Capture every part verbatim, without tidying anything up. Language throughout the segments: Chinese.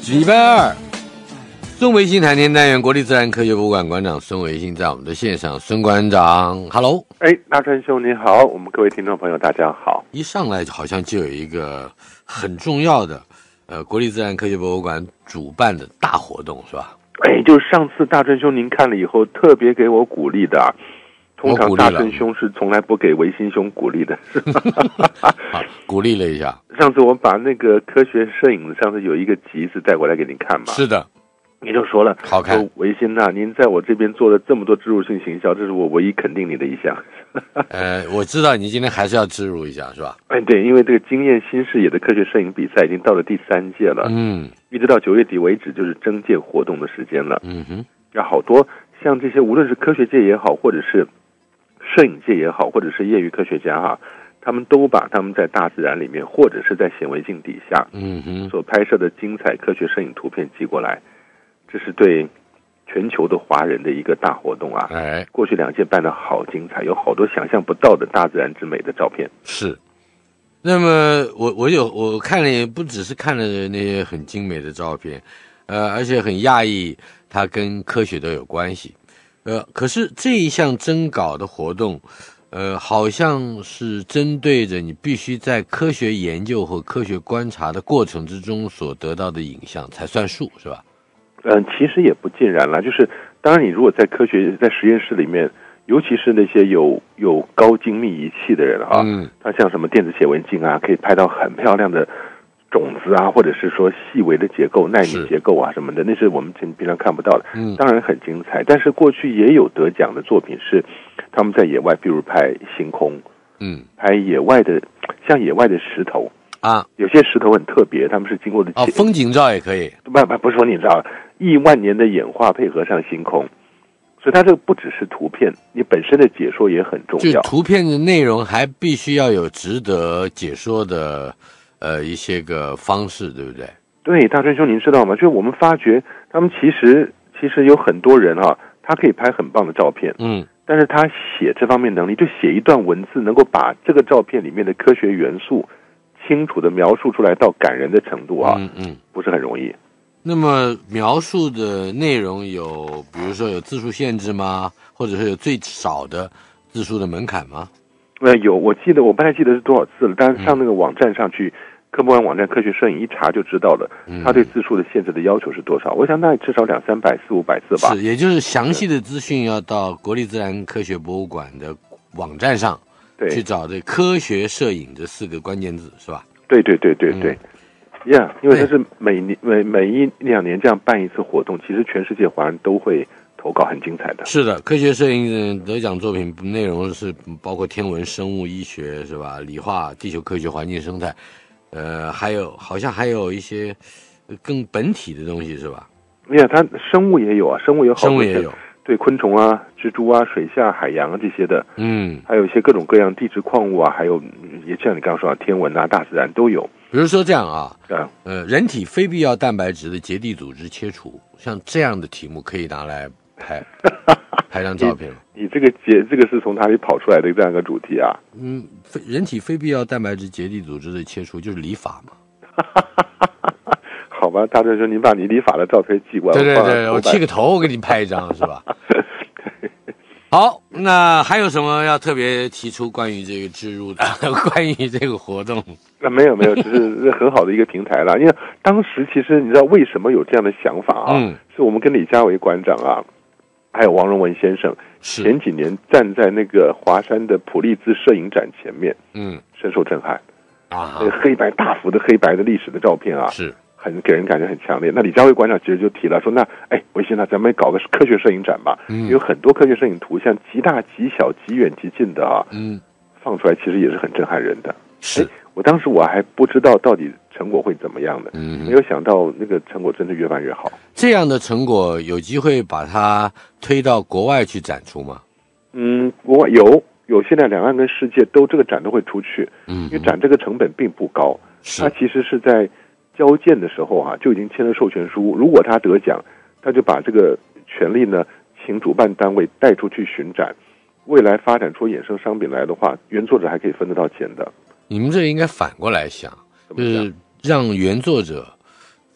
礼拜二，孙维新谈天单元，国立自然科学博物馆馆长孙维新在我们的线上。孙馆长 ，Hello， 哎，大川兄你好，我们各位听众朋友大家好。 一上来好像就有一个很重要的，呃，国立自然科学博物馆主办的大活动，是吧？ 哎，就是上次大川兄您看了以后，特别给我鼓励的、啊。通常大川兄是从来不给维新兄鼓励的， 好，鼓励了一下。 上次我把那个科学摄影，上次有一个集子带过来给您看嘛。 是的， 你就说了， 好看。 维新呐、啊，您在我这边做了这么多植入性行销，这是我唯一肯定你的一项。 呃，我知道你今天还是要植入一下，是吧？ 哎，对，因为这个经验新视野的科学摄影比赛已经到了第三届了， 嗯， 一直到九月底为止就是征届活动的时间了。 嗯哼， 有好多像这些，无论是科学界也好，或者是摄影界也好，或者是业余科学家哈，他们都把他们在大自然里面，或者是在显微镜底下， 嗯哼， 所拍摄的精彩科学摄影图片寄过来，这是对全球的华人的一个大活动啊！ 哎， 过去两届办得好精彩，有好多想象不到的大自然之美的照片。 是。那么我我有我看了，不只是看了那些很精美的照片，呃，而且很讶异，它跟科学都有关系。呃，可是这一项征稿的活动，呃，好像是针对着你必须在科学研究或科学观察的过程之中所得到的影像才算数，是吧？ 嗯、呃，其实也不尽然啦。就是当然，你如果在科学在实验室里面，尤其是那些有有高精密仪器的人啊， 嗯， 他像什么电子显微镜啊，可以拍到很漂亮的种子啊，或者是说细微的结构、奈米结构啊什么的，那是我们平常看不到的。 嗯， 当然很精彩。但是过去也有得奖的作品是他们在野外，比如拍星空， 嗯， 拍野外的，像野外的石头啊， 有些石头很特别，他们是经过的哦，风景照也可以， 不不不是说你知道亿万年的演化配合上星空。所以它这个不只是图片，你本身的解说也很重要。 就图片的内容还必须要有值得解说的，呃，一些个方式，对不对？ 对，大川兄，您知道吗？就是我们发觉他们其实其实有很多人啊，他可以拍很棒的照片， 嗯， 但是他写这方面能力，就写一段文字，能够把这个照片里面的科学元素清楚的描述出来到感人的程度啊， 嗯嗯， 不是很容易。 那么描述的内容有，比如说有字数限制吗？或者是有最少的字数的门槛吗？ 呃，有，我记得我不太记得是多少字了，但是上那个网站上去，科博馆网站科学摄影一查就知道了， 嗯， 他对字数的限制的要求是多少？我想那至少两三百、四五百字吧。 是，也就是详细的资讯要到国立自然科学博物馆的网站上， 对， 去找这科学摄影这四个关键字，是吧？ 对对对对对。嗯呀、yeah, 因为它是每年每每一两年这样办一次活动，其实全世界华人都会投稿，很精彩的。 是的，科学摄影得奖作品内容是包括天文、生物、医学，是吧？理化、地球科学、环境生态，呃，还有好像还有一些更本体的东西，是吧？ 呀、yeah, 它生物也有啊，生物有好多， 生物也有， 对，昆虫啊、蜘蛛啊、水下、海洋啊这些的， 嗯， 还有一些各种各样地质矿物啊，还有也像你刚刚说的天文啊、大自然都有。 比如说这样啊， 啊， 呃，人体非必要蛋白质的结缔组织切除，像这样的题目可以拿来拍拍张照片吗？ 你, 你这个结这个是从哪里跑出来的这样一个主题啊？ 嗯，非人体非必要蛋白质结缔组织的切除就是理发嘛。 好吧，大专说您把你理发的照片寄过来， 对对对，我剃个头，我给你拍一张，是吧？好，那还有什么要特别提出关于这个植入的，关于这个活动？ 啊，没有没有，只是很好的一个平台了。因为当时其实你知道为什么有这样的想法啊？ 嗯， 是我们跟李家维馆长啊，还有王荣文先生前几年站在那个华山的普利兹摄影展前面， 嗯， 深受震撼啊， 那个黑白大幅的黑白的历史的照片啊， 是。 很给人感觉很强烈。那李家维馆长其实就提了说，那哎，维新啊，咱们搞个科学摄影展吧。嗯，有很多科学摄影图像极大、极小、极远、极近的啊，嗯，放出来其实也是很震撼人的。 是， 我当时我还不知道到底成果会怎么样的，嗯，没有想到那个成果真的越办越好。 这样的成果有机会把它推到国外去展出吗？ 嗯，国外有有，现在两岸跟世界都这个展都会出去， 嗯， 因为展这个成本并不高，它其实是在交件的时候啊，就已经签了授权书。如果他得奖，他就把这个权利呢，请主办单位带出去巡展。未来发展出衍生商品来的话，原作者还可以分得到钱的。 你们这应该反过来想，就是让原作者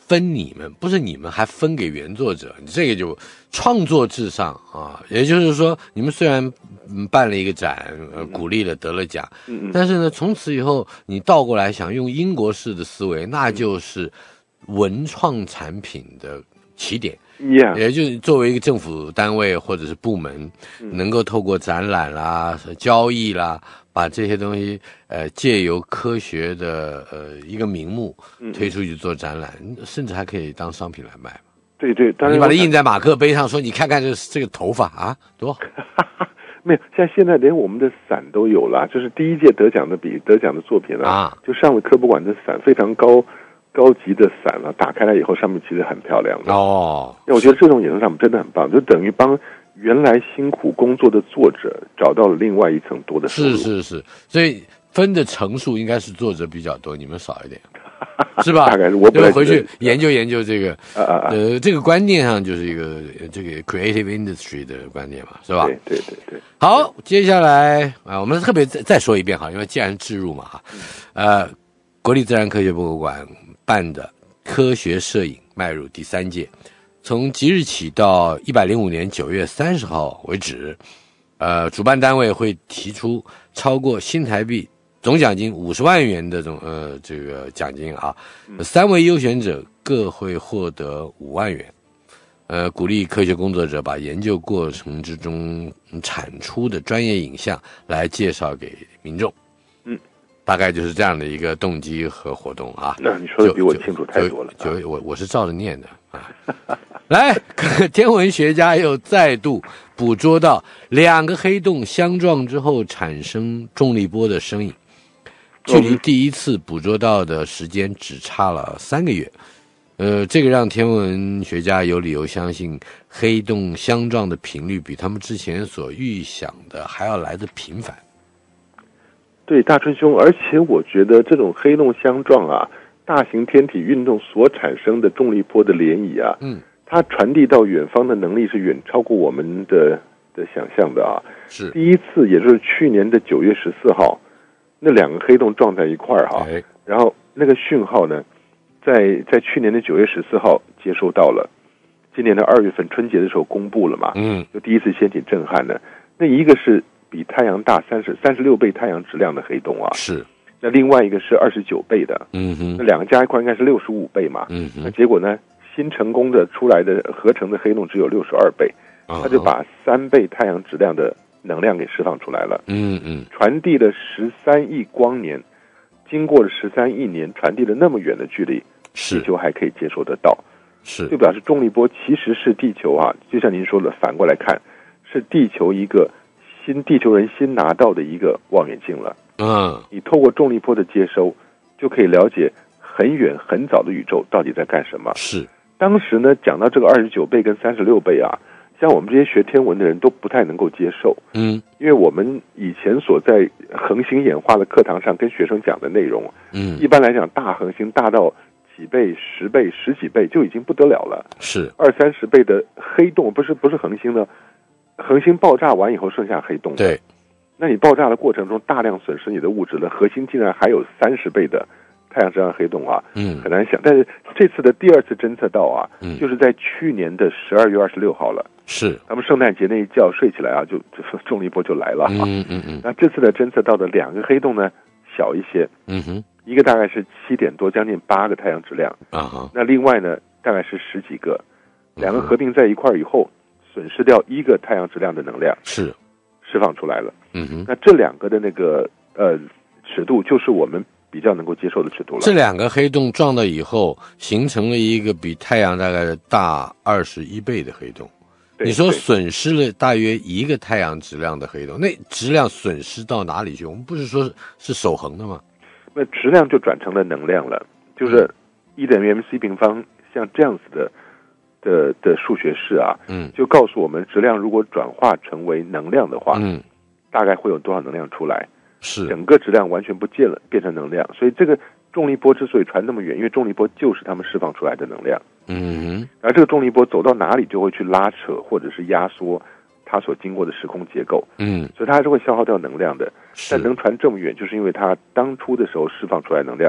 分你们，不是你们还分给原作者，这个就创作至上啊。也就是说，你们虽然办了一个展，呃，鼓励了得了奖， 嗯嗯， 但是呢，从此以后你倒过来想用英国式的思维，那就是文创产品的起点。 Yeah. 也就是作为一个政府单位或者是部门，能够透过展览啦、交易啦，把这些东西呃借由科学的呃一个名目推出去做展览，甚至还可以当商品来卖嘛。 对对，当然你把它印在马克杯上，说你看看这这个头发啊，多好。 没有，像现在连我们的伞都有了，就是第一届得奖的比得奖的作品啊，啊就上了科博馆的伞非常高。高级的伞了、啊，打开来以后，上面其实很漂亮的哦。 那我觉得这种演出上真的很棒，就等于帮原来辛苦工作的作者找到了另外一层多的收入。 是是是，所以分的成数应该是作者比较多，你们少一点，是吧？ 大概是我本来回去研究研究这个， 啊啊啊呃，这个观念上就是一个这个 creative industry 的观念嘛，是吧？ 对对对对。 好，接下来啊，我们特别再再说一遍哈，因为既然置入嘛哈，呃，国立自然科学博物馆办的科学摄影迈入第三届，从即日起到一百零五年九月三十号为止，呃，主办单位会提出超过新台币总奖金五十万元的这种呃这个奖金啊，三位优选者各会获得五万元，呃，鼓励科学工作者把研究过程之中产出的专业影像来介绍给民众。大概就是这样的一个动机和活动啊。 那你说的比我清楚太多了。 就, 就, 就我我是照着念的啊。来，天文学家又再度捕捉到两个黑洞相撞之后产生重力波的身影，距离第一次捕捉到的时间只差了三个月。呃，这个让天文学家有理由相信，黑洞相撞的频率比他们之前所预想的还要来得频繁。 对，大春兄，而且我觉得这种黑洞相撞啊，大型天体运动所产生的重力波的涟漪啊， 嗯， 它传递到远方的能力是远超过我们的的想象的啊。 是第一次，也就是去年的九月十四号，那两个黑洞撞在一块儿哈， 哎、 然后那个讯号呢，在在去年的九月十四号接收到了，今年的二月份春节的时候公布了嘛， 嗯， 就第一次掀起震撼的。那一个是比太阳大三十三十六倍太阳质量的黑洞啊， 是。 那另外一个是二十九倍的， 嗯哼， 那两个加一块应该是六十五倍嘛， 嗯哼， 那结果呢，新成功的出来的合成的黑洞只有六十二倍，它就把三倍太阳质量的能量给释放出来了， 嗯嗯， 传递了十三亿光年，经过了十三亿年，传递了那么远的距离， 是地球还可以接收得到， 是， 就表示重力波其实是地球啊，就像您说的，反过来看，是地球一个新地球人新拿到的一个望远镜了。 嗯， 你透过重力波的接收，就可以了解很远很早的宇宙到底在干什么。 是， 当时呢，讲到这个二十九倍跟三十六倍啊，像我们这些学天文的人都不太能够接受。 嗯， 因为我们以前所在恒星演化的课堂上跟学生讲的内容， 嗯， 一般来讲，大恒星大到几倍、十倍、十几倍就已经不得了了。 是， 二三十倍的黑洞，不是不是恒星呢，恒星爆炸完以后剩下黑洞。 对。 那你爆炸的过程中大量损失你的物质了，核心竟然还有三十倍的太阳质量黑洞啊， 嗯， 很难想。但是这次的第二次侦测到啊， 嗯， 就是在去年的十二月二十六号了， 是， 他们圣诞节那一觉睡起来啊，就就重力波就来了， 嗯嗯嗯。 那这次的侦测到的两个黑洞呢，小一些， 嗯哼， 一个大概是七点多，将近八个太阳质量啊哈， 那另外呢，大概是十几个，两个合并在一块儿以后，损失掉一个太阳质量的能量， 是。 释放出来了， 嗯哼， 那这两个的那个呃尺度，就是我们比较能够接受的尺度了。 这两个黑洞撞到以后，形成了一个比太阳大概大二十一倍的黑洞。你说损失了大约一个太阳质量的黑洞，那质量损失到哪里去？我们不是说是守恒的吗？ 那质量就转成了能量了，就是一等于 mc 平方，像这样子的。的的数学式啊， 嗯， 就告诉我们质量如果转化成为能量的话， 嗯， 大概会有多少能量出来？ 是整个质量完全不见了，变成能量。所以这个重力波之所以传那么远，因为重力波就是他们释放出来的能量。 嗯， 而这个重力波走到哪里就会去拉扯或者是压缩它所经过的时空结构。 嗯， 所以它还是会消耗掉能量的。但能传这么远，就是因为它当初的时候释放出来能量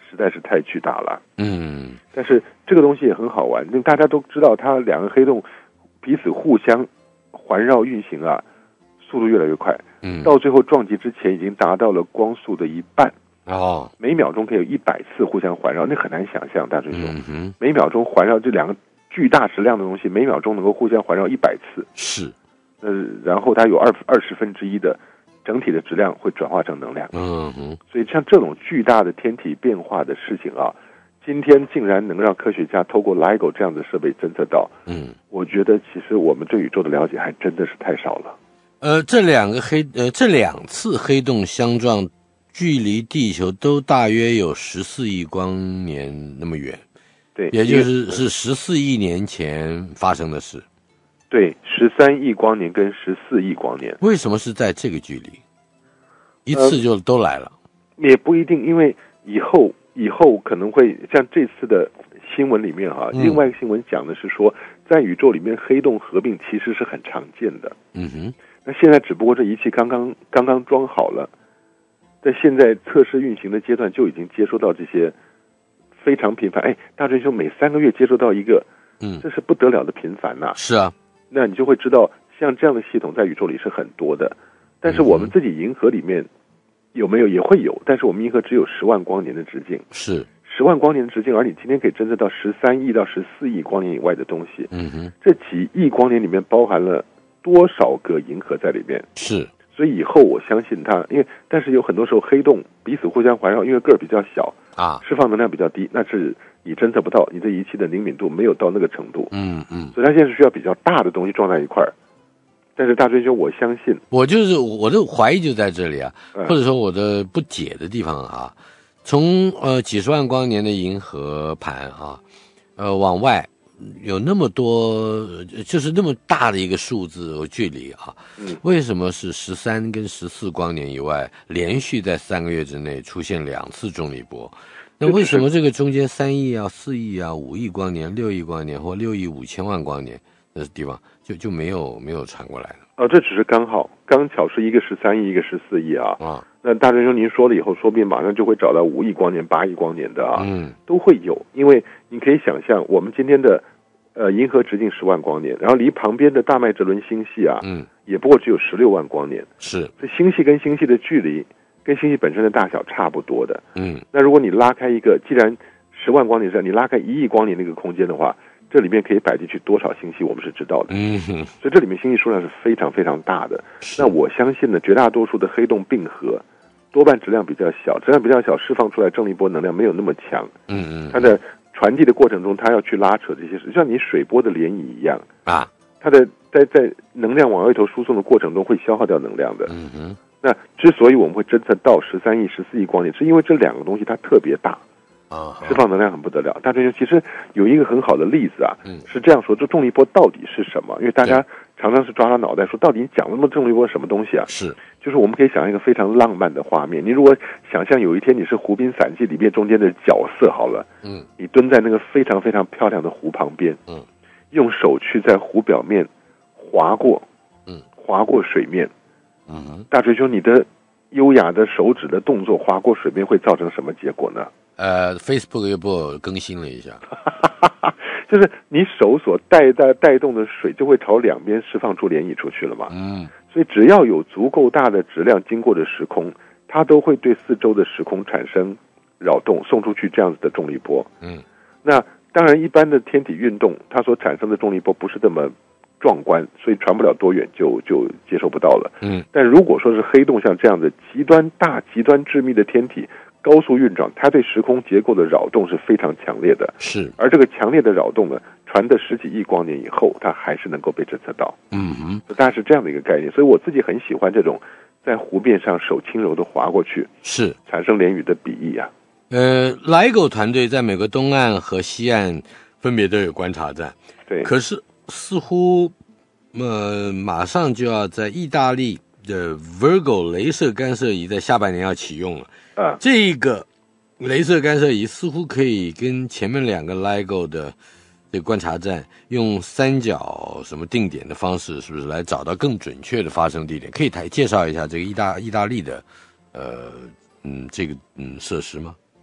实在是太巨大了。 嗯， 但是这个东西也很好玩，因为大家都知道，它两个黑洞彼此互相环绕运行啊，速度越来越快。 嗯， 到最后撞击之前已经达到了光速的一半。 哦， 每秒钟可以有一百次互相环绕，那很难想象，大追兄。 嗯哼， 每秒钟环绕这两个巨大质量的东西，每秒钟能够互相环绕一百次。 是， 呃，然后它有二二十分之一的整体的质量会转化成能量。 嗯哼， 所以像这种巨大的天体变化的事情啊，今天竟然能让科学家透过 LIGO 这样的设备侦测到， 嗯， 我觉得其实我们对宇宙的了解还真的是太少了。 呃，这两个黑呃这两次黑洞相撞，距离地球都大约有十四亿光年那么远， 对， 也就是是十四亿年前发生的事。 对，十三亿光年跟十四亿光年， 为什么是在这个距离？一次就都来了？ 呃、也不一定，因为以后以后可能会像这次的新闻里面哈、啊嗯，另外一个新闻讲的是说，在宇宙里面黑洞合并其实是很常见的。 嗯哼， 那现在只不过这仪器刚刚刚刚装好了。在现在测试运行的阶段就已经接收到这些非常频繁，哎，大追兄每三个月接收到一个， 嗯， 这是不得了的频繁呐、啊。 是啊， 那你就会知道，像这样的系统在宇宙里是很多的，但是我们自己银河里面有没有也会有，但是我们银河只有十万光年的直径， 是十万光年的直径，而你今天可以侦测到十三亿到十四亿光年以外的东西， 嗯哼， 这几亿光年里面包含了多少个银河在里面？ 是。 所以以后我相信它，因为但是有很多时候黑洞彼此互相环绕，因为个儿比较小啊， 释放能量比较低，那是你侦测不到，你这仪器的灵敏度没有到那个程度。 嗯嗯， 所以它现在是需要比较大的东西撞在一块儿。但是大追兄，我相信， 我就是我的怀疑就在这里啊， 嗯、 或者说我的不解的地方啊，从呃几十万光年的银河盘啊，呃往外。有那么多，就是那么大的一个数字和距离啊， 嗯， 为什么是十三跟十四光年以外，连续在三个月之内出现两次重力波？那为什么这个中间三亿啊、四亿啊、五亿光年、六亿光年或六亿五千万光年的地方，就就没有没有传过来了？ 哦，这只是刚好刚巧是一个十三亿，一个十四亿啊。 啊， 那大追兄您说了以后，说不定马上就会找到五亿光年、八亿光年的啊， 嗯， 都会有，因为你可以想象，我们今天的。呃，银河直径十万光年，然后离旁边的大麦哲伦星系啊， 嗯， 也不过只有十六万光年， 是， 这星系跟星系的距离跟星系本身的大小差不多的， 嗯， 那如果你拉开一个，既然十万光年是，你拉开一亿光年那个空间的话，这里面可以摆进去多少星系，我们是知道的， 嗯， 所以这里面星系数量是非常非常大的。那我相信呢，绝大多数的黑洞并合，多半质量比较小，质量比较小，释放出来重力波能量没有那么强， 嗯嗯， 它的。传递的过程中，它要去拉扯这些事，就像你水波的涟漪一样啊， 它的在在能量往外头输送的过程中会消耗掉能量的。 嗯哼。 那之所以我们会侦测到十三亿、十四亿光年，是因为这两个东西它特别大啊， 释放能量很不得了。大追兄其实有一个很好的例子啊， 嗯， 是这样说：这重力波到底是什么？因为大家常常是抓抓脑袋说，到底你讲那么重力波是什么东西啊？ 是。 就是我们可以想象一个非常浪漫的画面。你如果想象有一天你是《湖滨散记》里面中间的角色好了， 嗯， 你蹲在那个非常非常漂亮的湖旁边， 嗯， 用手去在湖表面划过， 嗯， 划过水面， 嗯， 大追兄，你的优雅的手指的动作划过水面会造成什么结果呢？ 呃 ，Facebook 又不更新了一下， 就是你手所带带带动的水就会朝两边释放出涟漪出去了嘛， 嗯。 所以只要有足够大的质量经过的时空，它都会对四周的时空产生扰动，送出去这样子的重力波。 嗯， 那当然，一般的天体运动，它所产生的重力波不是这么壮观，所以传不了多远就就接受不到了。 嗯， 但如果说是黑洞像这样的极端大、极端致密的天体高速运转，它对时空结构的扰动是非常强烈的。 是， 而这个强烈的扰动呢，传的十几亿光年以后，它还是能够被侦测到。 嗯哼， 大概是这样的一个概念。所以我自己很喜欢这种在湖面上手轻柔的划过去， 是产生涟漪的比翼啊。 呃，LIGO 团队在美国东岸和西岸分别都有观察站， 对。 可是似乎呃马上就要在意大利的 Virgo 雷射干涉仪在下半年要启用了。 啊， 这个雷射干涉仪似乎可以跟前面两个 LIGO 的这个观察站用三角什么定点的方式，是不是来找到更准确的发生地点？可以台介绍一下这个意大意大利的呃嗯这个嗯设施吗？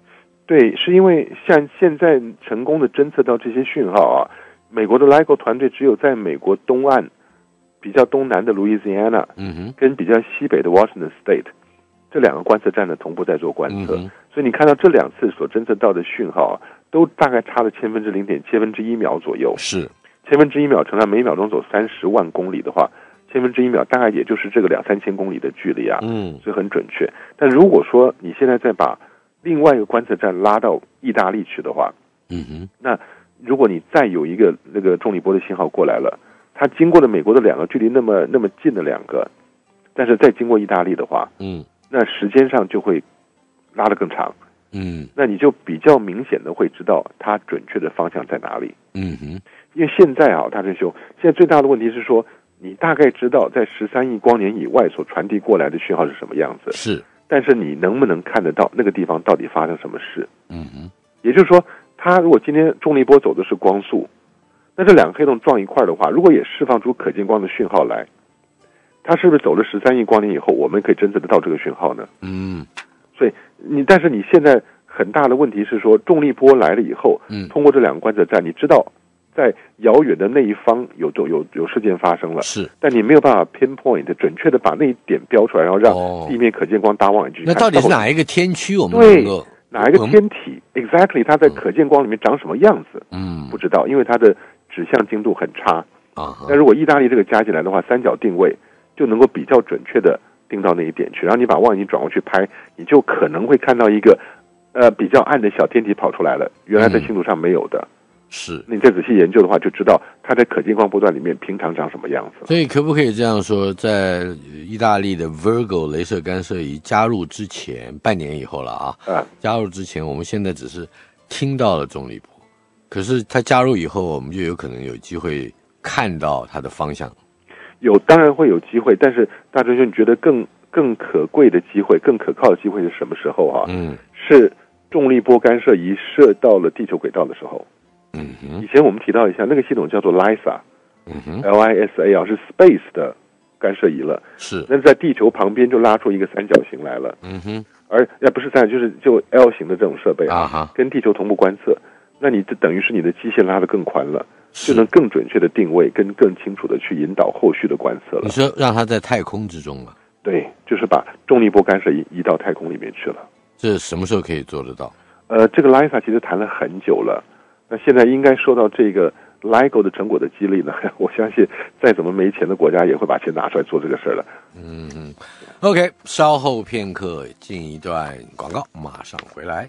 对，是因为像现在成功的侦测到这些讯号啊，美国的 LIGO 团队只有在美国东岸比较东南的 Louisiana， 嗯哼， 跟比较西北的 Washington State 这两个观测站呢同步在做观测， 嗯， 所以你看到这两次所侦测到的讯号啊，都大概差了千分之零点千分之一秒左右， 是千分之一秒乘上每秒钟走三十万公里的话，千分之一秒大概也就是这个两三千公里的距离啊， 嗯， 所以很准确。但如果说你现在再把另外一个观测站拉到意大利去的话， 嗯哼， 那如果你再有一个那个重力波的信号过来了，它经过了美国的两个距离那么那么近的两个，但是再经过意大利的话， 嗯， 那时间上就会拉得更长， 嗯， 那你就比较明显的会知道它准确的方向在哪里。 嗯哼， 因为现在啊，大真兄，现在最大的问题是说，你大概知道在十三亿光年以外所传递过来的讯号是什么样子， 是， 但是你能不能看得到那个地方到底发生什么事？ 嗯哼， 也就是说，它如果今天重力波走的是光速，那这两个黑洞撞一块的话，如果也释放出可见光的讯号来，它是不是走了十三亿光年以后，我们可以侦测得到这个讯号呢？ 嗯， 所以你，但是你现在很大的问题是说，重力波来了以后， 嗯， 通过这两个观测站，你知道在遥远的那一方有有有事件发生了， 是， 但你没有办法 pinpoint 准确的把那一点标出来，然后让地面可见光搭望远镜看。 那到底是哪一个天区？我们对能够哪一个天体 exactly 它在可见光里面长什么样子？ 嗯， 不知道，因为它的指向精度很差啊。 那如果意大利这个加进来的话，三角定位就能够比较准确的定到那一点去，然后你把望远镜转过去拍，你就可能会看到一个呃比较暗的小天体跑出来了，原来在星图上没有的。 嗯，是， 你再仔细研究的话，就知道它在可见光波段里面平常长什么样子。 所以可不可以这样说，在意大利的 Virgo 雷射干涉仪加入之前，半年以后了啊， 啊， 加入之前，我们现在只是听到了重力波，可是它加入以后，我们就有可能有机会看到它的方向。 有，当然会有机会，但是大哲兄，你觉得更更可贵的机会、更可靠的机会是什么时候啊？ 嗯， 是重力波干涉仪射到了地球轨道的时候。 嗯哼， 以前我们提到一下，那个系统叫做 L I S A， 嗯哼 L I S A 啊，是 Space 的干涉仪了。 是， 那在地球旁边就拉出一个三角形来了。 嗯哼， 而那不是三角，就是就 L 型的这种设备啊哈， 跟地球同步观测。那你这等于是你的基线拉得更宽了， 是就能更准确的定位，跟更清楚的去引导后续的观测了。 你说让它在太空之中了？ 对，就是把重力波干涉仪移到太空里面去了。 这什么时候可以做得到？ 呃，这个 L I S A 其实谈了很久了，那现在应该受到这个 LIGO 的成果的激励呢，我相信再怎么没钱的国家也会把钱拿出来做这个事儿了。 嗯嗯 ，OK， 稍后片刻进一段广告，马上回来。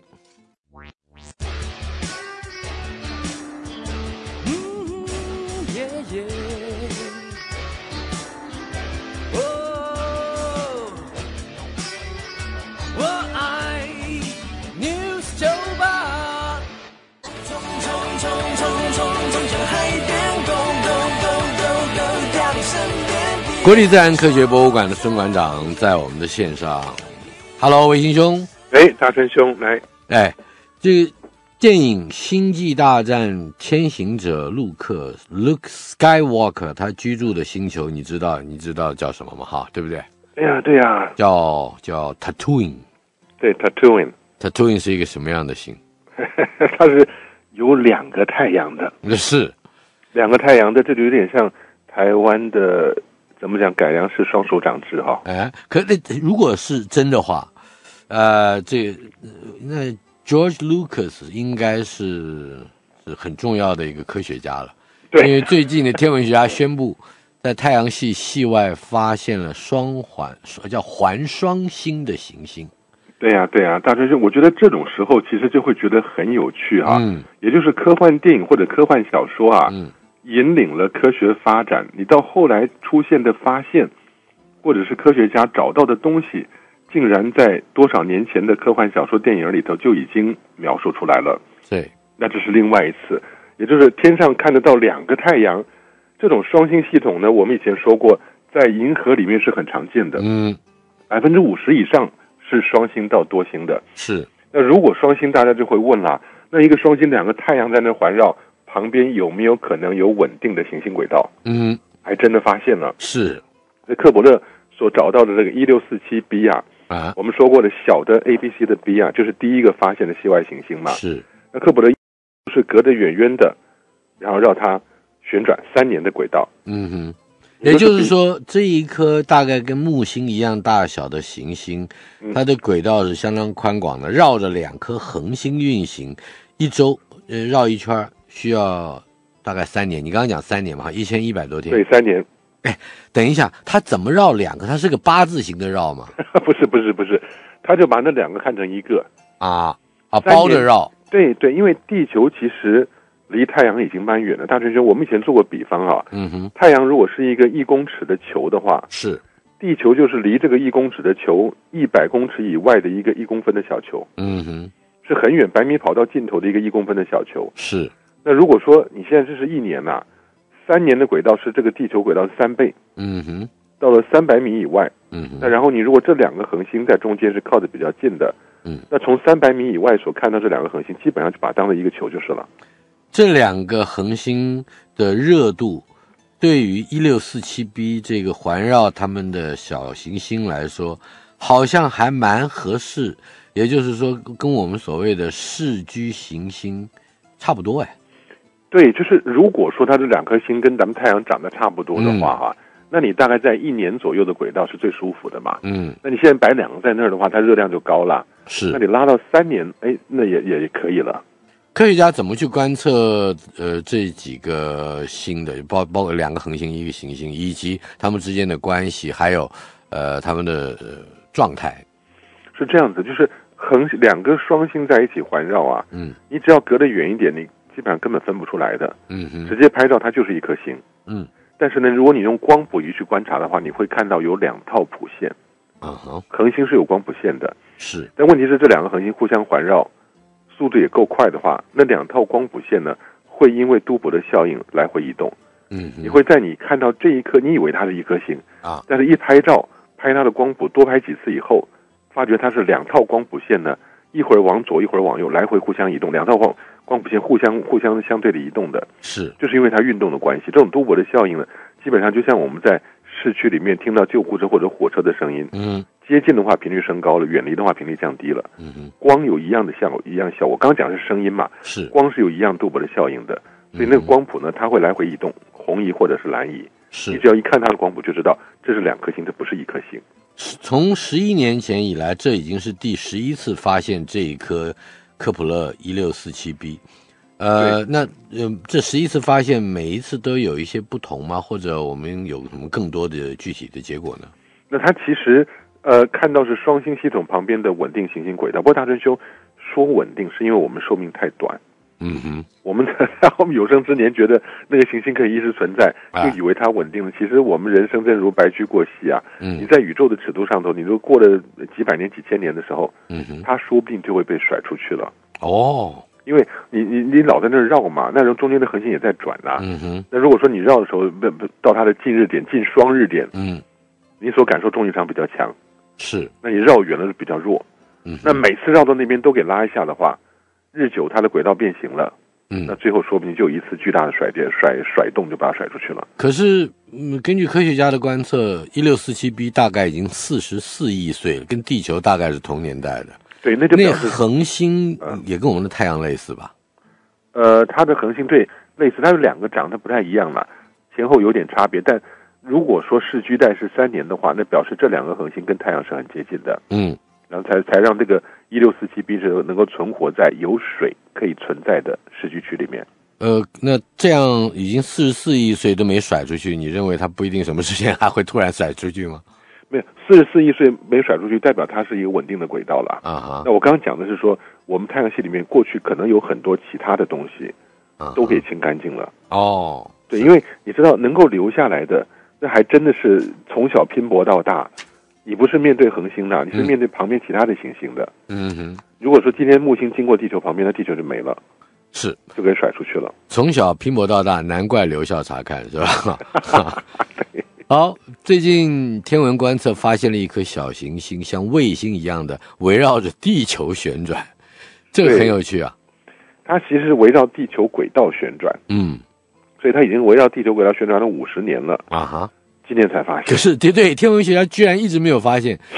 国立自然科学博物馆的孙馆长在我们的线上 ，Hello， 维新兄， 哎，大春兄来， 哎，这个电影《星际大战：天行者》陆克 Luke Skywalker 他居住的星球，你知道你知道叫什么吗？哈，对不对？ 对呀、啊，对呀、啊， 叫叫 Tatooine， 对 Tatooine， Tatooine 是一个什么样的星？ 它是有两个太阳的， 是两个太阳的，这就有点像台湾的。怎么讲？改良式双手掌制哈。 哎，可那如果是真的话，呃，这那 George Lucas 应该是是很重要的一个科学家了。 对， 因为最近的天文学家宣布，在太阳系系外发现了双环叫环双星的行星。 对呀、啊，对呀、啊，大春兄，我觉得这种时候其实就会觉得很有趣哈、啊。 嗯， 也就是科幻电影或者科幻小说啊。 嗯。 引领了科学发展，你到后来出现的发现，或者是科学家找到的东西，竟然在多少年前的科幻小说、电影里头就已经描述出来了。 对， 那这是另外一次，也就是天上看得到两个太阳，这种双星系统呢，我们以前说过，在银河里面是很常见的。 嗯， 百分之五十以上是双星到多星的。 是。 那如果双星，大家就会问啦，那一个双星两个太阳在那环绕。旁边有没有可能有稳定的行星轨道？ 嗯， 还真的发现了。 是， 克卜勒所找到的这个一六四七 b 啊， 啊， 我们说过的小的 A B C 的 B 啊，就是第一个发现的系外行星嘛。 是。 那克卜勒是隔得远远的，然后绕它旋转三年的轨道。 嗯哼，也就是说，这一颗大概跟木星一样大小的行星，它的轨道是相当宽广的，绕着两颗恒星运行，一周呃绕一圈需要大概三年。你刚刚讲三年嘛，一千一百多天。 对，三年。 哎，等一下，它怎么绕两个？它是个八字形的绕吗？ 不是，不是，不是，他就把那两个看成一个啊啊，包着绕。 对对，因为地球其实离太阳已经蛮远了。大春兄，我们以前做过比方啊， 嗯哼， 太阳如果是一个一公尺的球的话， 是地球就是离这个一公尺的球一百公尺以外的一个一公分的小球。 嗯哼， 是很远，百米跑道尽头的一个一公分的小球。 是。 那如果说你现在这是一年呐、啊，三年的轨道是这个地球轨道的三倍。 嗯哼， 到了三百米以外。 嗯哼， 那然后你如果这两个恒星在中间是靠得比较近的。 嗯， 那从三百米以外所看到这两个恒星，基本上就把它当做一个球就是了。 这两个恒星的热度，对于一六四七 b 这个环绕它们的小行星来说，好像还蛮合适。也就是说，跟我们所谓的视居行星差不多哎。 对，就是如果说它这两颗星跟咱们太阳长得差不多的话哈、嗯，那你大概在一年左右的轨道是最舒服的嘛。 嗯， 那你现在摆两个在那儿的话，它热量就高了。 是， 那你拉到三年，哎，那也也也可以了。 科学家怎么去观测呃这几个星的，包包括两个恒星一个行星，以及它们之间的关系，还有呃它们的、呃、状态？ 是这样子，就是恒两个双星在一起环绕啊， 嗯， 你只要隔得远一点，你基本上根本分不出来的。 嗯哼， 直接拍照它就是一颗星。 嗯， 但是呢，如果你用光谱仪去观察的话，你会看到有两套谱线。 啊哈， 恒星是有光谱线的。 是， 但问题是这两个恒星互相环绕，速度也够快的话，那两套光谱线呢，会因为杜博的效应来回移动。 嗯， 你会在你看到这一颗，你以为它是一颗星啊， 但是一拍照拍它的光谱，多拍几次以后，发觉它是两套光谱线呢，一会儿往左一会儿往右，来回互相移动，两套光光谱线互相互相相对的移动的。 是， 就是因为它运动的关系。这种杜博的效应呢，基本上就像我们在市区里面听到救护车或者火车的声音， 嗯， 接近的话频率升高了，远离的话频率降低了。 嗯哼， 光有一样的效果，一样效果。我刚刚讲的是声音嘛， 是， 光是有一样杜博的效应的，所以那个光谱呢，它会来回移动，红移或者是蓝移。 是， 你只要一看它的光谱就知道这是两颗星，这不是一颗星。 从十一年前以来，这已经是第十一次发现这一颗科普勒一六四七 b。呃，那呃，这十一次发现每一次都有一些不同吗？或者我们有什么更多的具体的结果呢？那它其实呃看到是双星系统旁边的稳定行星轨道。不过大春兄说稳定，是因为我们寿命太短。 嗯哼， 我们在我们有生之年觉得那个行星可以一直存在，就以为它稳定了。其实我们人生正如白驹过隙啊。 嗯， 你在宇宙的尺度上头，你都过了几百年、几千年的时候， 嗯哼， 它说不定就会被甩出去了。 哦。 因为你你你老在那儿绕嘛，那时候中间的恒星也在转呐、啊。 嗯哼。 那如果说你绕的时候，不不到它的近日点、近双日点， 嗯， 你所感受重力场比较强， 是。 那你绕远了比较弱。 嗯。 那每次绕到那边都给拉一下的话，日久它的轨道变形了。 嗯。 那最后说不定就一次巨大的甩电、甩甩动就把它甩出去了。 可是，嗯，根据科学家的观测，一六四七 b 大概已经四十四亿岁了，跟地球大概是同年代的。 对，那就表示那恒星也跟我们的太阳类似吧？ 呃，它的恒星对类似，它有两个长得不太一样了，前后有点差别。但如果说世居代是三年的话，那表示这两个恒星跟太阳是很接近的。 嗯， 然后才才让这个一六四七 b 是能够存活在有水可以存在的市区区里面。 呃，那这样已经四十四亿岁都没甩出去，你认为它不一定什么时间还会突然甩出去吗？ 没有，四十四亿岁没甩出去，代表它是一个稳定的轨道了。 啊哈。 那我刚刚讲的是说，我们太阳系里面过去可能有很多其他的东西，都给清干净了。 哦， 对，因为你知道能够留下来的，那还真的是从小拼搏到大。你不是面对恒星的，你是面对旁边其他的行星的。 嗯哼。如果说今天木星经过地球旁边，那地球就没了。 是， 就给甩出去了。 从小拼搏到大，难怪留校察看，是吧？好，最近天文观测发现了一颗小行星，像卫星一样的围绕着地球旋转，这个很有趣啊。 它其实是围绕地球轨道旋转， 嗯， 所以它已经围绕地球轨道旋转了五十年了啊哈， 今年才发现。 可是对对，天文学家居然一直没有发现。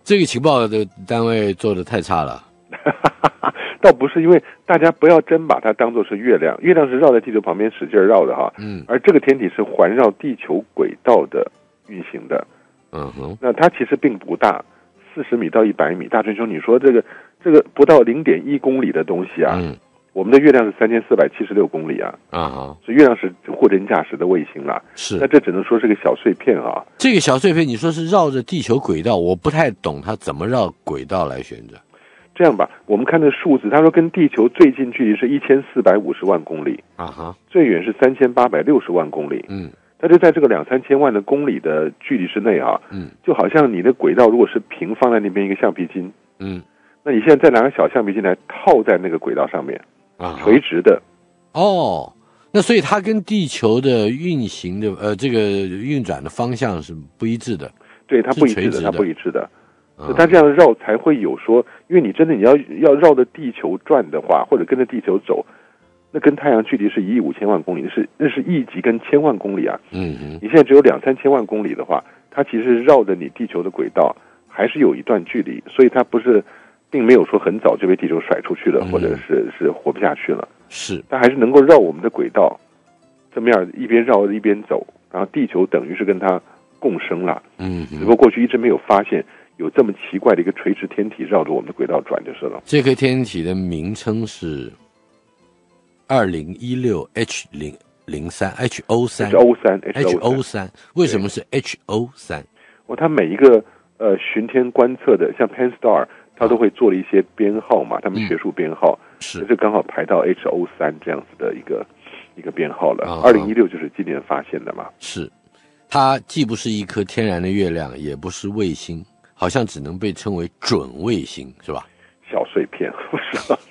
这个情报的单位做得太差了。 倒不是，因为大家不要真把它当作是月亮，月亮是绕在地球旁边使劲绕的哈， 嗯， 而这个天体是环绕地球轨道的运行的， 嗯哼， 那它其实并不大，四十米到一百米。大春兄，你说这个这个不到零点一公里的东西啊， 嗯， 我们的月亮是三千四百七十六公里啊， 啊哈， 所以月亮是货真价实的卫星啦。 是， 那这只能说是个小碎片啊。 这个小碎片，你说是绕着地球轨道，我不太懂它怎么绕轨道来旋转。 这样吧，我们看这数字，他说跟地球最近距离是一千四百五十万公里， 啊哈， 最远是三千八百六十万公里。 嗯， 它就在这个两三千万的公里的距离之内啊， 嗯， 就好像你的轨道如果是平放在那边一个橡皮筋， 嗯， 那你现在再拿个小橡皮筋来套在那个轨道上面， 啊， 垂直的。 哦，那所以它跟地球的运行的呃这个运转的方向是不一致的。 对，它不一致的， 是垂直的它不一致的。 啊所以它这样绕才会有说，因为你真的你要要绕着地球转的话，或者跟着地球走，那跟太阳距离是一亿五千万公里，那是那是亿级跟千万公里啊。 嗯哼， 你现在只有两三千万公里的话，它其实绕着你地球的轨道还是有一段距离，所以它不是并没有说很早就被地球甩出去了， 嗯或者是是活不下去了。 是， 它还是能够绕我们的轨道，这么样一边绕一边走，然后地球等于是跟它共生了。 嗯哼， 只不过过去一直没有发现有这么奇怪的一个垂直天体绕着我们的轨道转就是了。 这颗天体的名称是二零一六 H 零零三 H O 三 H O 三 H O 三，为什么是 H O 三？ 哦，它每一个呃巡天观测的，像 Pan-STAR， 它都会做了一些编号嘛，他们学术编号， 嗯、是这刚好排到 H O 三这样子的一个一个编号了。 啊、 二零一六就是今年发现的嘛。 是，它既不是一颗天然的月亮，也不是卫星，好像只能被称为准卫星，是吧？ 小碎片，不是吧？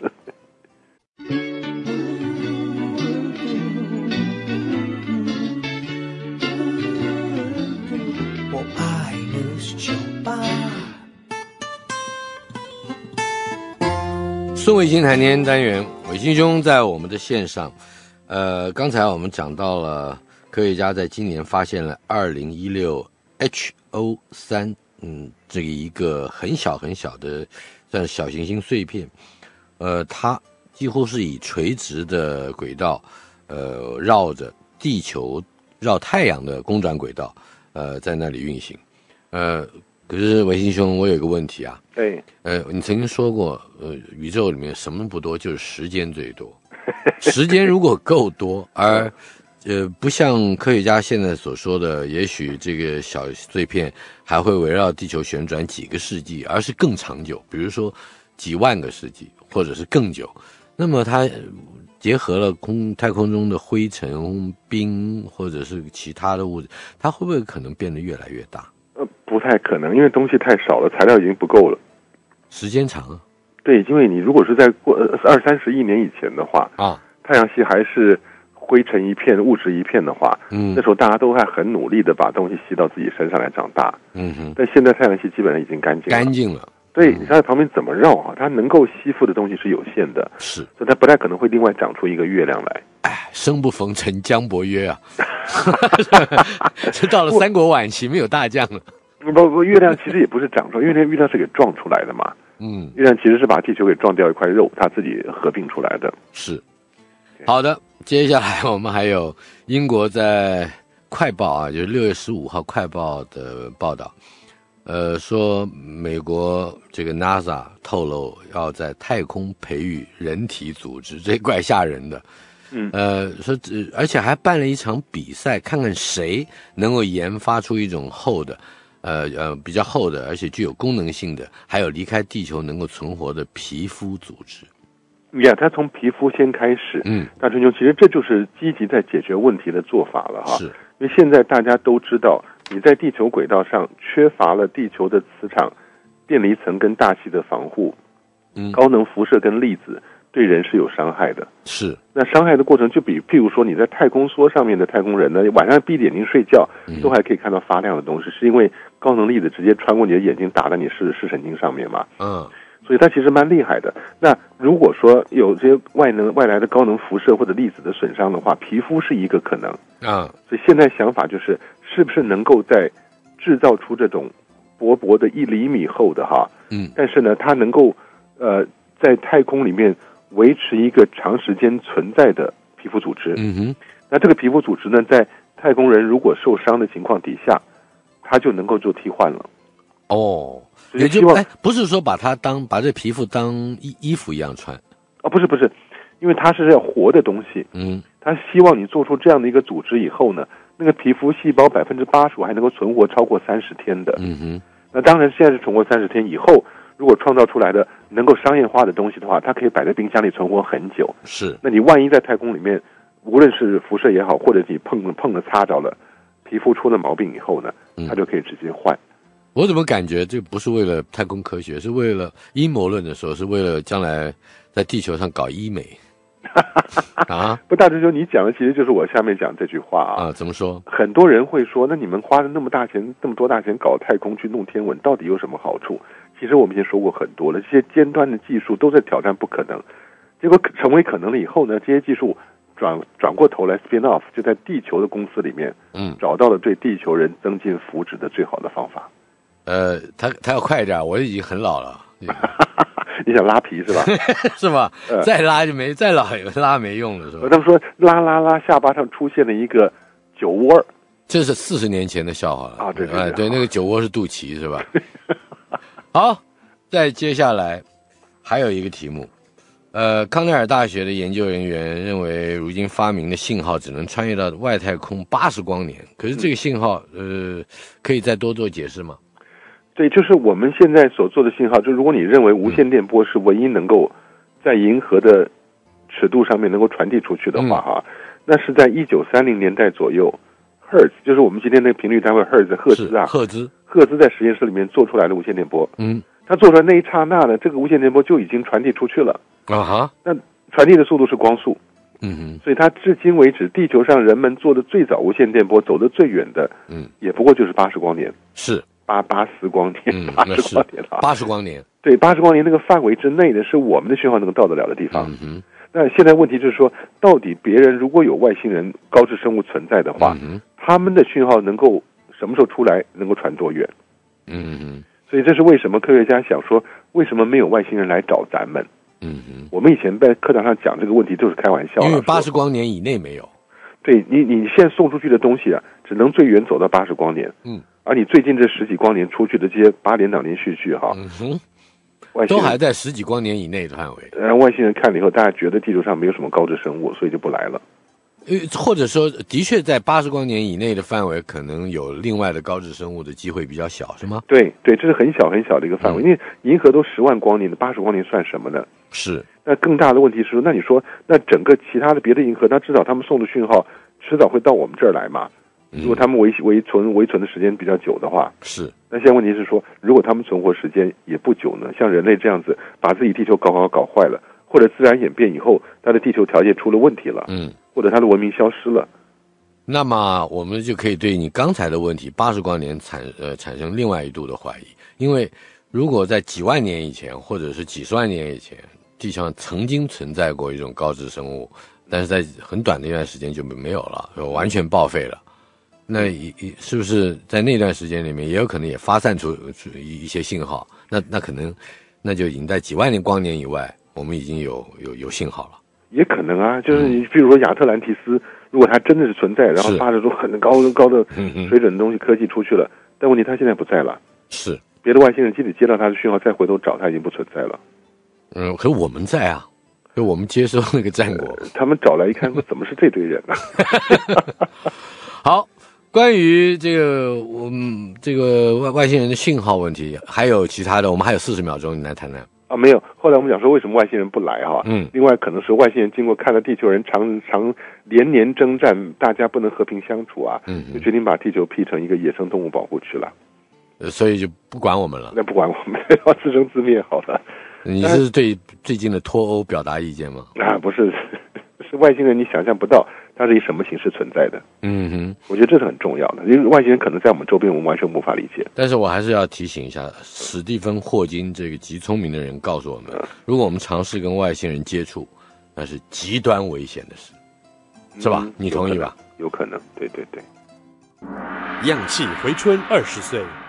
我爱的是酒吧。 孙伟星谈天单元，伟星兄在我们的线上。呃，刚才我们讲到了科学家在今年发现了二零一六 H O 三，嗯，这个一个很小很小的算是小行星碎片，呃，它几乎是以垂直的轨道，呃，绕着地球绕太阳的公转轨道，呃，在那里运行，呃。可是维新兄，我有一个问题啊。 对。 呃，你曾经说过，呃，宇宙里面什么不多，就是时间最多。时间如果够多，而呃不像科学家现在所说的，也许这个小碎片还会围绕地球旋转几个世纪，而是更长久，比如说几万个世纪，或者是更久。那么它结合了空太空中的灰尘、冰，或者是其他的物质，它会不会可能变得越来越大？ 呃，不太可能，因为东西太少了，材料已经不够了。 时间长啊。 对，因为你如果是在过二三十亿年以前的话啊， 太阳系还是灰尘一片、物质一片的话， 嗯， 那时候大家都还很努力的把东西吸到自己身上来长大， 嗯哼。 但现在太阳系基本上已经干净了， 干净了。 对，你想在旁边怎么绕啊？它能够吸附的东西是有限的， 是， 所以它不太可能会另外长出一个月亮来。 哎，生不逢辰，将伯约啊！这到了三国晚期，没有大将了。 不不，月亮其实也不是长出来，月亮月亮是给撞出来的嘛。 嗯， 月亮其实是把地球给撞掉一块肉，它自己合并出来的。 是。好的，接下来我们还有英国在快报啊，就是六月十五号快报的报道，呃，说美国这个 NASA 透露要在太空培育人体组织，这怪吓人的。 嗯， 呃，说而且还办了一场比赛，看看谁能够研发出一种厚的。呃呃，比较厚的，而且具有功能性的，还有离开地球能够存活的皮肤组织。 呀，他从皮肤先开始。 嗯， 大春兄，其实这就是积极在解决问题的做法了哈。 是， 因为现在大家都知道，你在地球轨道上缺乏了地球的磁场、电离层跟大气的防护， 嗯， 高能辐射跟粒子对人是有伤害的。 是， 那伤害的过程就比，譬如说你在太空梭上面的太空人呢，晚上闭着眼睛睡觉，都还可以看到发亮的东西，是因为高能粒子直接穿过你的眼睛打在你视视神经上面嘛。 嗯， 所以它其实蛮厉害的。那如果说有这些外能外来的高能辐射或者粒子的损伤的话，皮肤是一个可能。 啊， 所以现在想法就是，是不是能够在制造出这种薄薄的一厘米厚的哈， 嗯， 但是呢，它能够呃在太空里面维持一个长时间存在的皮肤组织。 嗯哼， 那这个皮肤组织呢，在太空人如果受伤的情况底下，它就能够做替换了。 哦， 也就哎，不是说把它当把这皮肤当衣衣服一样穿。 啊，不是不是，因为它是要活的东西， 嗯， 它希望你做出这样的一个组织以后呢，那个皮肤细胞百分之八十五还能够存活超过三十天的。 嗯哼， 那当然现在是存活三十天以后，如果创造出来的能够商业化的东西的话，它可以摆在冰箱里存活很久。 是， 那你万一在太空里面，无论是辐射也好，或者你碰碰了擦着了，皮肤出了毛病以后呢，它就可以直接换。 我怎么感觉这不是为了太空科学，是为了阴谋论的时候，是为了将来在地球上搞医美啊？ 不，大师兄，你讲的其实就是我下面讲这句话啊。 啊，怎么说？ 很多人会说，那你们花了那么大钱，那么多大钱搞太空去弄天文，到底有什么好处？其实我们已经说过很多了，这些尖端的技术都在挑战不可能，结果成为可能了以后呢，这些技术转转过头来 spin off， 就在地球的公司里面， 嗯， 找到了对地球人增进福祉的最好的方法。 呃，他他要快一点，我已经很老了。 你想拉皮是吧？ 是吧？ 呃、 再拉就没，再老也拉没用了，是吧？ 他们说拉拉拉，下巴上出现了一个酒窝， 这是四十年前的笑话了啊！对对对, 对, 对，那个酒窝是肚脐，是吧？好，再接下来还有一个题目，呃，康奈尔大学的研究人员认为，如今发明的信号只能穿越到外太空八十光年，可是这个信号，呃，可以再多做解释吗？ 对，就是我们现在所做的信号，就如果你认为无线电波是唯一能够在银河的尺度上面能够传递出去的话，哈、嗯，那是在一九三零年代左右，赫兹就是我们今天那个频率单位赫兹，赫兹啊， 赫兹， 赫兹在实验室里面做出来的无线电波， 嗯， 它做出来那一刹那呢，这个无线电波就已经传递出去了啊哈， 那传递的速度是光速， 嗯哼， 所以它至今为止，地球上人们做的最早无线电波走得最远的， 嗯， 也不过就是八十光年， 是。 八八十光年，八十光年了， 八十光年， 对，八十光年那个范围之内的是我们的讯号能够到得了的地方。 嗯哼， 那现在问题就是说，到底别人如果有外星人、高智生物存在的话， 嗯、 他们的讯号能够什么时候出来，能够传多远？ 嗯哼， 所以这是为什么科学家想说，为什么没有外星人来找咱们？ 嗯哼， 我们以前在课堂上讲这个问题就是开玩笑， 因为八十光年以内没有。 对你，你现在送出去的东西啊，只能最远走到八十光年。 嗯。 而你最近这十几光年出去的这些八点档连续剧哈， 嗯哼， 外都还在十几光年以内的范围。 呃，外星人看了以后，大家觉得地球上没有什么高智生物，所以就不来了。 呃，或者说，的确在八十光年以内的范围，可能有另外的高智生物的机会比较小，是吗？ 对对，这是很小很小的一个范围，嗯、因为银河都十万光年的，八十光年算什么呢？ 是。 那更大的问题是说，那你说，那整个其他的别的银河，那至少他们送的讯号迟早会到我们这儿来嘛？如果他们维维存维存的时间比较久的话， 是。 那现在问题是说，如果他们存活时间也不久呢？像人类这样子，把自己地球搞搞搞坏了，或者自然演变以后，他的地球条件出了问题了， 嗯， 或者他的文明消失了， 那么我们就可以对你刚才的问题八十光年产呃产生另外一度的怀疑，因为如果在几万年以前，或者是几十万年以前，地球上曾经存在过一种高智生物，但是在很短的一段时间就没有了，完全报废了。那是不是在那段时间里面也有可能也发散出一些信号？那那可能那就已经在几万年光年以外，我们已经有有有信号了。 也可能啊，就是你比如说亚特兰蒂斯，如果它真的是存在，然后发射出很高高的水准的东西科技出去了，但问题它现在不在了。 是别的外星人即使接到它的讯号，再回头找它已经不存在了。 嗯，可是我们在啊，就我们接收那个战果， 呃、他们找来一看，说怎么是这堆人呢、啊？ 好。关于这个我们这个外外星人的信号问题，还有其他的，我们还有四十秒钟，你来谈谈啊？没有。后来我们讲说，为什么外星人不来哈、啊？ 嗯， 另外可能是外星人经过看了地球人常常连年征战，大家不能和平相处啊， 嗯， 就决定把地球辟成一个野生动物保护区了。 呃，所以就不管我们了。 那不管我们，要自生自灭好了。 你是对最近的脱欧表达意见吗？ 啊，不是，是外星人，你想象不到。它是以什么形式存在的？ 嗯哼， 我觉得这是很重要的，因为外星人可能在我们周边，我们完全无法理解。 但是我还是要提醒一下，史蒂芬·霍金这个极聪明的人告诉我们，嗯、如果我们尝试跟外星人接触，那是极端危险的事，是吧？ 嗯、 你同意吧？ 有可能，对对对。 样气回春二十岁，